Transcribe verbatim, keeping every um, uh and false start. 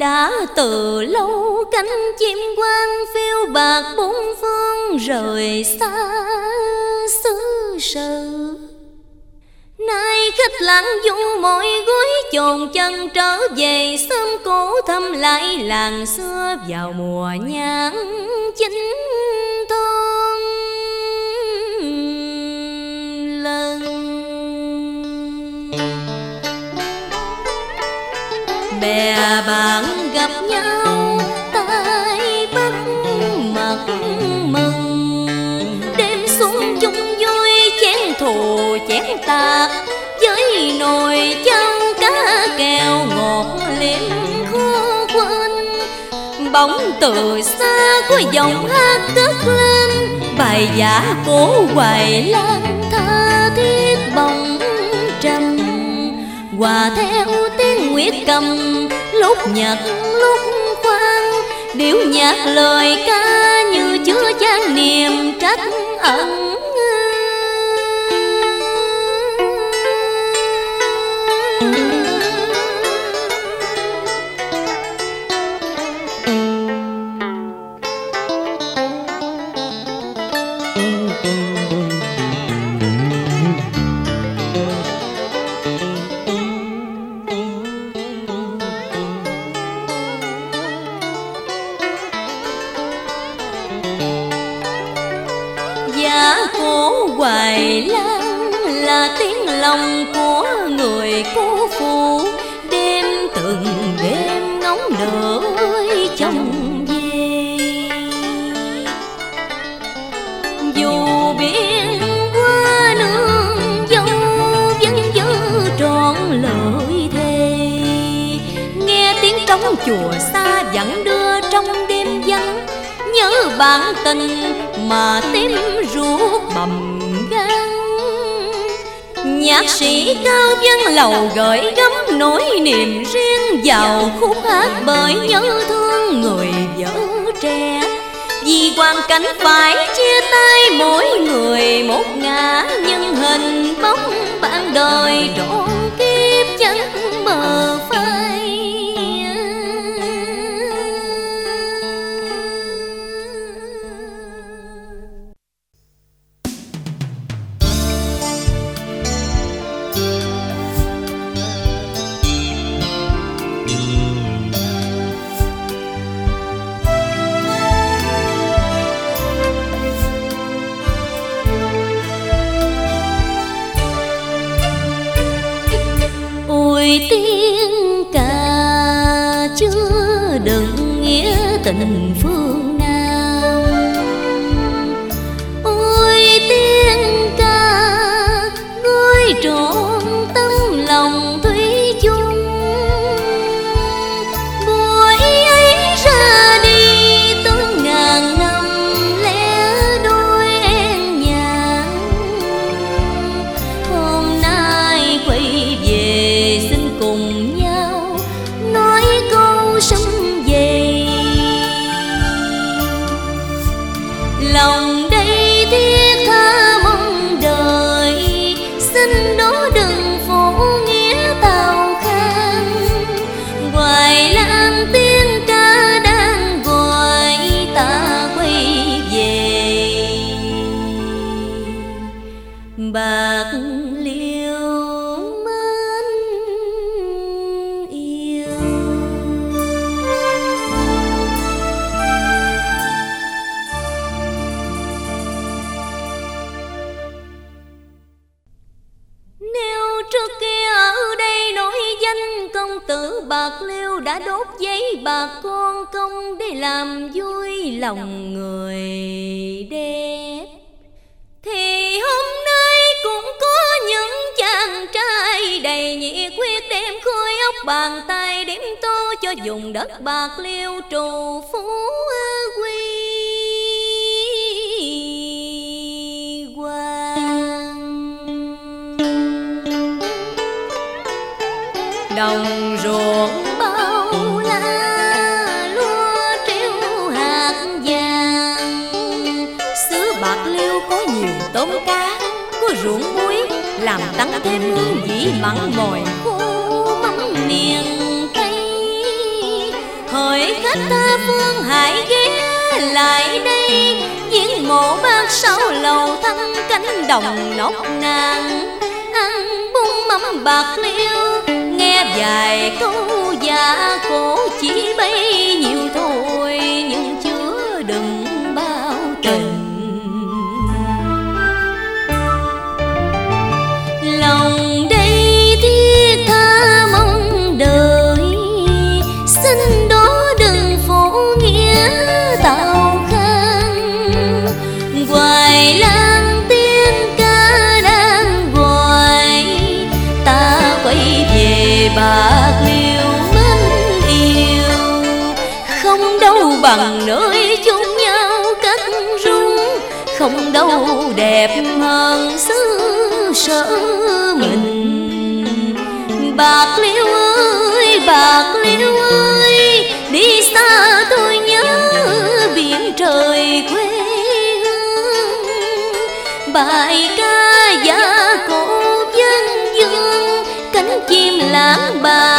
Đã từ lâu cánh chim quang phiêu bạc bốn phương, rời xa xứ sở. Nay khách lãng du mọi gối chồn chân, trở về sớm cổ thăm lại làng xưa vào mùa nhãn chính thôn lần. Bè bạn gặp nhau tay bắt mặt mừng, đêm xuân chung vui chén thù chén tạc, với nồi cháo cá kèo ngọt liếm khó quên. Bỗng từ xa có giọng hát cất lên, bài giả cổ hoài lang tha thiết bồng trầm, hòa theo tiếng nguyệt cầm lúc nhạc lúc khoan, điệu nhạc lời ca như chứa chan niềm trách ẩn. Giá cổ hoài lang là tiếng lòng của người cô phụ, đêm từng đêm ngóng đợi chồng về. Dù biển qua nương dâu vẫn giữ trọn lời thề, nghe tiếng trống chùa xa vẫn đưa trong đêm vắng, nhớ bạn tình mà tim ruột bầm gan. Nhạc sĩ Cao Văn Lầu gửi gắm nỗi niềm riêng vào khúc hát, bởi nhớ thương người vợ trẻ, vì hoàn cảnh phải chia tay mỗi người một ngã, nhưng hình bóng bạn đời trọn kiếp chẳng mờ phai. Tiếng ca chưa đựng nghĩa tình phương Nam, ôi tiếng ca gối trọn tấm lòng thủy chung. Buổi ấy ra đi tới ngàn năm lẻ đôi em nhàn, hôm nay quay về cùng nhau nói câu sum vầy. Lòng đây thiết tha mong đời, xin đó đừng phổ nghĩa tào khang. Hoài lang tiếng ca đang gọi ta quay về. Bạc Liêu tử Bạc Liêu đã đốt giấy bạc con công để làm vui lòng người đẹp, thì hôm nay cũng có những chàng trai đầy nhiệt huyết đem khối óc bàn tay đếm tô cho vùng đất Bạc Liêu trù phú quy hoàng. Đồng ruộng bao la lúa treo hạt vàng, xứ Bạc Liêu có nhiều tôm cá, có ruộng muối làm tăng thêm hương vị mặn mòi khô mắm miền Tây. khách tha phương hãy ghé lại đây, viếng mộ bác sáu lầu thăm cánh đồng nóc nàn, ăn bún mắm bạc liêu, nghe vài câu dạ cổ chỉ bấy nhiêu thôi, nhưng chứa đựng bao tình. Lòng đây thiết tha mong đợi, xin đó đừng phổ nghĩa tào khang. Hoài lang tiếng ca đang gọi, ta quay về Bạc Liêu mến yêu. Không đâu bằng nơi chung nhau cắt rung, không đâu đẹp hơn xứ sở mình. Bạc Liêu ơi, Bạc Liêu ơi, đi xa tôi nhớ biển trời quê hương. Bài ca giá cổ dân dương, cánh chim lãng bà